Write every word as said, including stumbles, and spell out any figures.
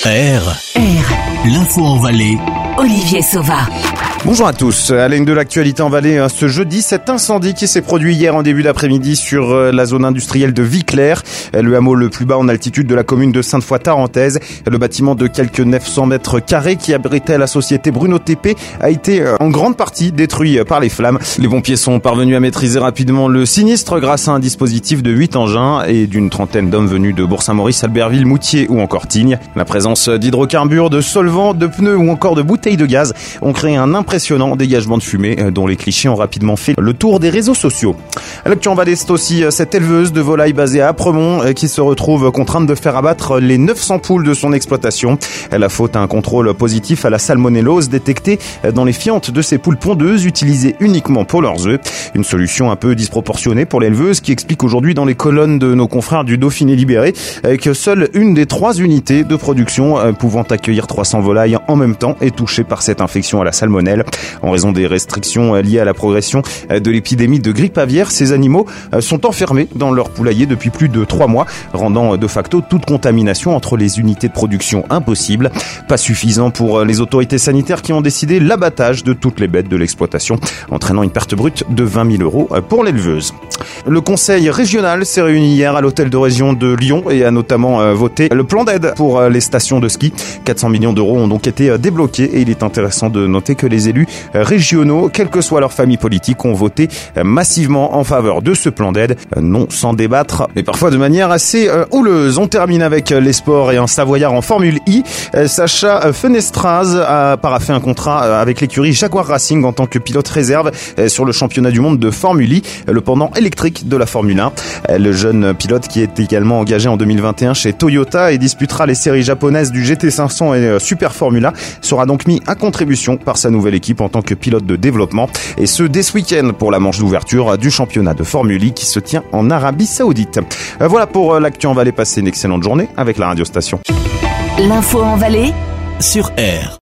R. R. L'info en Valais. Olivier Sauva. Bonjour à tous. À la une de l'actualité en Valais, ce jeudi, cet incendie qui s'est produit hier en début d'après-midi sur la zone industrielle de Viclair, le hameau le plus bas en altitude de la commune de Sainte-Foy-Tarentaise. Le bâtiment de quelques neuf cents mètres carrés qui abritait la société Bruno T P a été en grande partie détruit par les flammes. Les pompiers sont parvenus à maîtriser rapidement le sinistre grâce à un dispositif de huit engins et d'une trentaine d'hommes venus de Bourg-Saint-Maurice, Albertville, Moutier ou encore Tignes. La présence d'hydrocarbures, de solvants, de pneus ou encore de bouteilles de gaz ont créé un impressionnant dégagement de fumée dont les clichés ont rapidement fait le tour des réseaux sociaux. À l'actu en Valais, c'est aussi cette éleveuse de volailles basée à Apremont qui se retrouve contrainte de faire abattre les neuf cents poules de son exploitation. La faute à un contrôle positif à la salmonellose détectée dans les fientes de ces poules pondeuses utilisées uniquement pour leurs œufs. Une solution un peu disproportionnée pour l'éleveuse qui explique aujourd'hui dans les colonnes de nos confrères du Dauphiné Libéré que seule une des trois unités de production pouvant accueillir trois cents volailles en même temps est touchée par cette infection à la salmonelle. En raison des restrictions liées à la progression de l'épidémie de grippe aviaire, ces animaux sont enfermés dans leur poulailler depuis plus de trois mois, rendant de facto toute contamination entre les unités de production impossible. Pas suffisant pour les autorités sanitaires qui ont décidé l'abattage de toutes les bêtes de l'exploitation, entraînant une perte brute de vingt mille euros pour l'éleveuse. Le conseil régional s'est réuni hier à l'hôtel de région de Lyon et a notamment voté le plan d'aide pour les stations de ski. quatre cents millions d'euros ont donc été débloqués et il est intéressant de noter que les élus régionaux, quelle que soit leur famille politique, ont voté massivement en faveur de ce plan d'aide, non sans débattre, mais parfois de manière assez houleuse. On termine avec les sports et un Savoyard en Formule I. Sacha Fenestraz a paraphé un contrat avec l'écurie Jaguar Racing en tant que pilote réserve sur le championnat du monde de Formule I, le pendant électrique de la Formule un. Le jeune pilote qui est également engagé en deux mille vingt et un chez Toyota et disputera les séries japonaises du G T cinq cents et Super Formula sera donc mis à contribution par sa nouvelle équipe en tant que pilote de développement, et ce dès ce week-end pour la manche d'ouverture du championnat de Formule I qui se tient en Arabie Saoudite. Voilà pour l'actu en Valais. Passez une excellente journée avec la radio station. L'info en Valais sur R.